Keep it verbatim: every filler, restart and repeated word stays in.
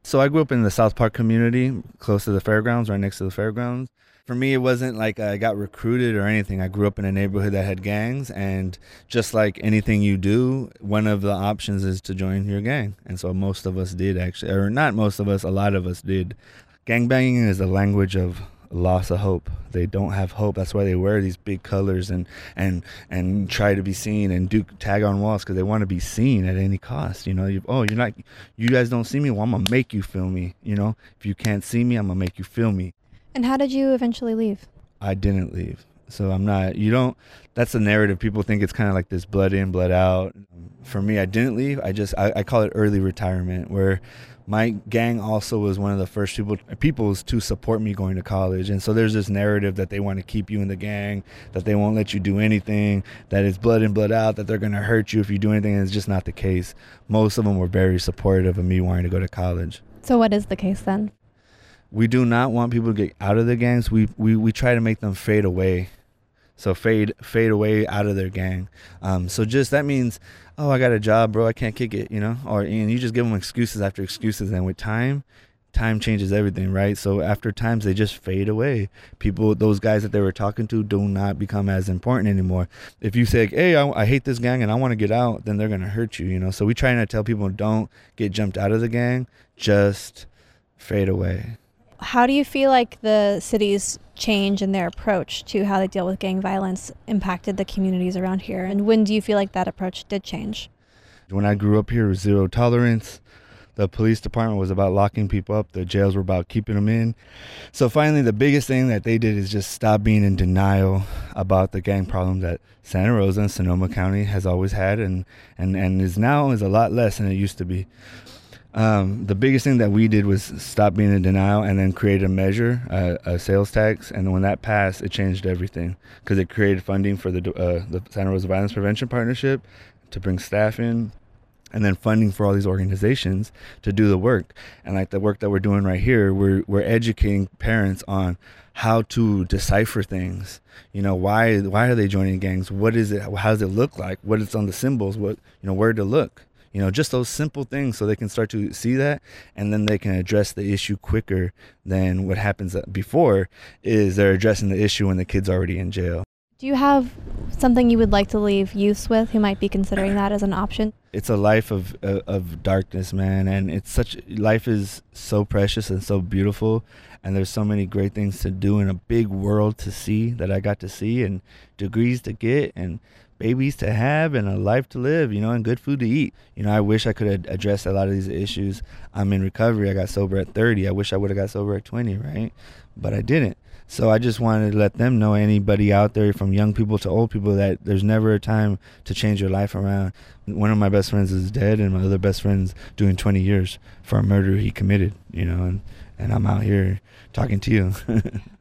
So I grew up in the South Park community, close to the fairgrounds, right next to the fairgrounds. For me, it wasn't like I got recruited or anything. I grew up in a neighborhood that had gangs, and just like anything you do, one of the options is to join your gang. And so most of us did, actually, or not most of us, a lot of us did. Gangbanging is a language of loss of hope. They don't have hope. That's why they wear these big colors and and and try to be seen and do tag on walls, because they want to be seen at any cost. You know, you, oh, you're not, you guys don't see me. Well, I'm gonna make you feel me. You know, if you can't see me, I'm gonna make you feel me. And how did you eventually leave? I didn't leave. So I'm not, you don't, that's the narrative. People think it's kind of like this blood in, blood out. For me, I didn't leave. I just, I, I call it early retirement, where my gang also was one of the first people peoples to support me going to college. And so there's this narrative that they want to keep you in the gang, that they won't let you do anything, that it's blood in, blood out, that they're going to hurt you if you do anything. And it's just not the case. Most of them were very supportive of me wanting to go to college. So what is the case then? We do not want people to get out of the gangs. We, we, we try to make them fade away. So fade fade away out of their gang. Um, so just that means, oh, I got a job, bro. I can't kick it, you know? Or and you just give them excuses after excuses. And with time, time changes everything, right? So after times, they just fade away. People, those guys that they were talking to do not become as important anymore. If you say, hey, I, I hate this gang and I want to get out, then they're going to hurt you, you know? So we try not to tell people, don't get jumped out of the gang. Just fade away. How do you feel like the city's change in their approach to how they deal with gang violence impacted the communities around here? And when do you feel like that approach did change? When I grew up here, it was zero tolerance. The police department was about locking people up. The jails were about keeping them in. So finally, the biggest thing that they did is just stop being in denial about the gang problem that Santa Rosa and Sonoma County has always had, and, and, and is now is a lot less than it used to be. Um, the biggest thing that we did was stop being in denial and then create a measure, uh, a sales tax. And when that passed, it changed everything, because it created funding for the uh, the Santa Rosa Violence Prevention Partnership to bring staff in, and then funding for all these organizations to do the work. And like the work that we're doing right here, we're we're educating parents on how to decipher things. You know, why why are they joining gangs? What is it? How does it look like? What is on the symbols? What, you know, where to look? You know, just those simple things, so they can start to see that, and then they can address the issue quicker than what happens before, is they're addressing the issue when the kid's already in jail. Do you have something you would like to leave youths with who might be considering that as an option? It's a life of uh, of darkness, man, and it's such, life is so precious and so beautiful, and there's so many great things to do in a big world to see that I got to see, and degrees to get, and babies to have, and a life to live, you know, and good food to eat. You know, I wish I could have addressed a lot of these issues. I'm in recovery. I got sober at thirty. I wish I would have got sober at twenty, right? But I didn't. So I just wanted to let them know, anybody out there, from young people to old people, that there's never a time to change your life around. One of my best friends is dead, and my other best friend's doing twenty years for a murder he committed, you know, and, and I'm out here talking to you.